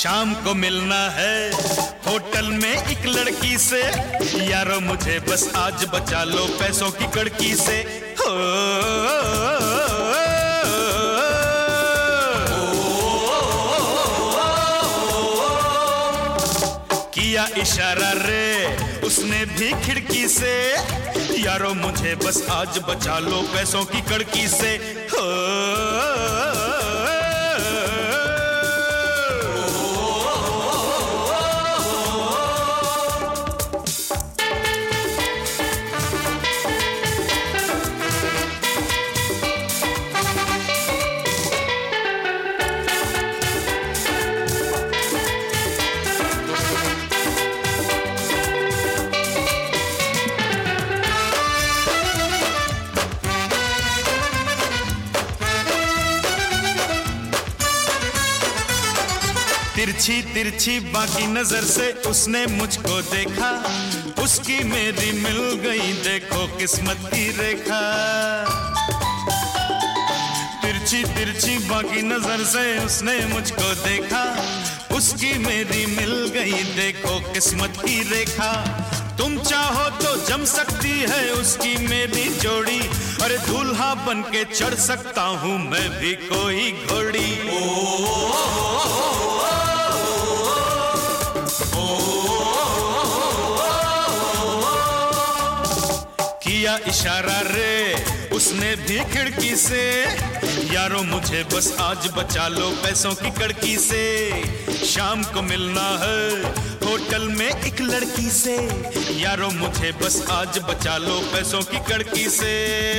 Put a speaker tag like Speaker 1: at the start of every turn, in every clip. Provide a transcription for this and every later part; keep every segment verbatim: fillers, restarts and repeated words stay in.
Speaker 1: शाम को मिलना है होटल में एक लड़की से, यारो मुझे बस आज बचा लो पैसों की कड़की से। हो किया इशारा रे उसने भी खिड़की से, यारो मुझे बस आज बचा लो पैसों की कड़की से। हो तिरछी तिरछी बाकी नजर से उसने मुझको देखा, उसकी मेरी मिल गई देखो किस्मत की रेखा। तिरछी तिरछी बाकी नजर से उसने मुझको देखा, उसकी मेरी मिल गई देखो किस्मत की रेखा। तुम चाहो तो जम सकती है उसकी मेरी जोड़ी, अरे दूल्हा बन के चढ़ सकता हूँ मैं भी कोई घोड़ी। किया इशारा रे उसने भी खिड़की से, यारो मुझे बस आज बचा लो पैसों की कड़की से। शाम को मिलना है होटल में एक लड़की से, यारो मुझे बस आज बचा लो पैसों की कड़की से।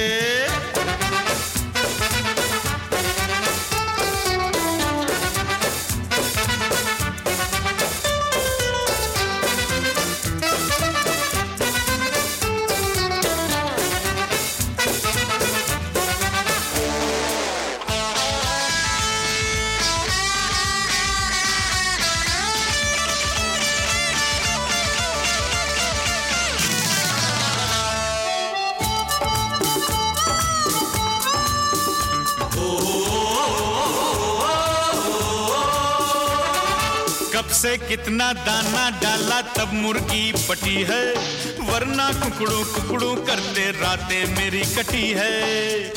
Speaker 1: कब से कितना दाना डाला तब मुर्गी पटी है, वरना कुकड़ू कुकड़ू करते रातें मेरी कटी है।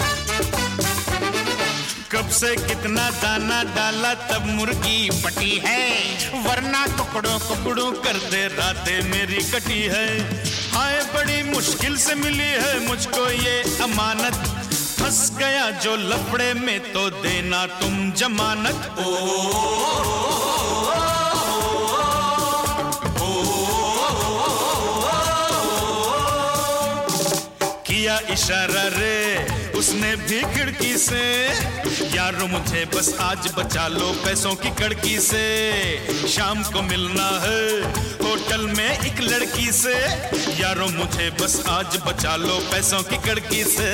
Speaker 1: कब से कितना दाना डाला तब मुर्गी पटी है, वरना कुकड़ू कुकड़ू करते रातें मेरी कटी है। हाय बड़ी मुश्किल से मिली है मुझको ये अमानत, फंस गया जो लफड़े में तो देना तुम जमानत। ओ किया इशारा रे उसने भी खिड़की से, यारो मुझे बस आज बचा लो पैसों की कड़की से। शाम को मिलना है होटल में एक लड़की से, यारो मुझे बस आज बचा लो पैसों की कड़की से।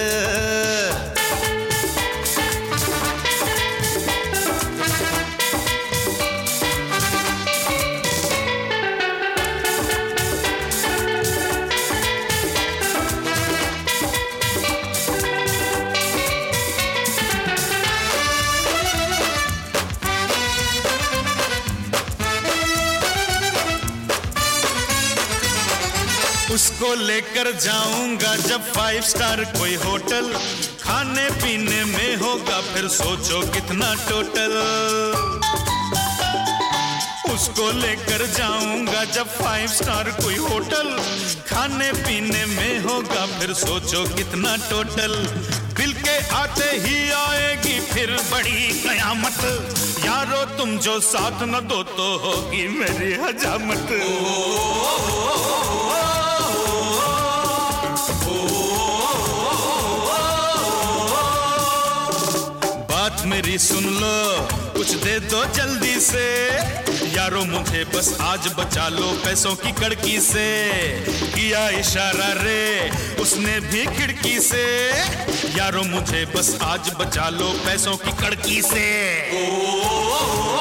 Speaker 1: उसको लेकर जाऊंगा जब फाइव स्टार कोई होटल, खाने पीने में होगा फिर सोचो कितना टोटल। उसको लेकर जाऊंगा जब फाइव स्टार कोई होटल, खाने पीने में होगा फिर सोचो कितना टोटल। बिल के आते ही आएगी फिर बड़ी कयामत, यारो तुम जो साथ न दो तो होगी मेरी हजामत। बात मेरी सुन लो कुछ दे दो जल्दी से, यारो मुझे बस आज बचा लो पैसों की कड़की से। किया इशारा रे उसने भी खिड़की से, यारो मुझे बस आज बचा लो पैसों की कड़की से। ओ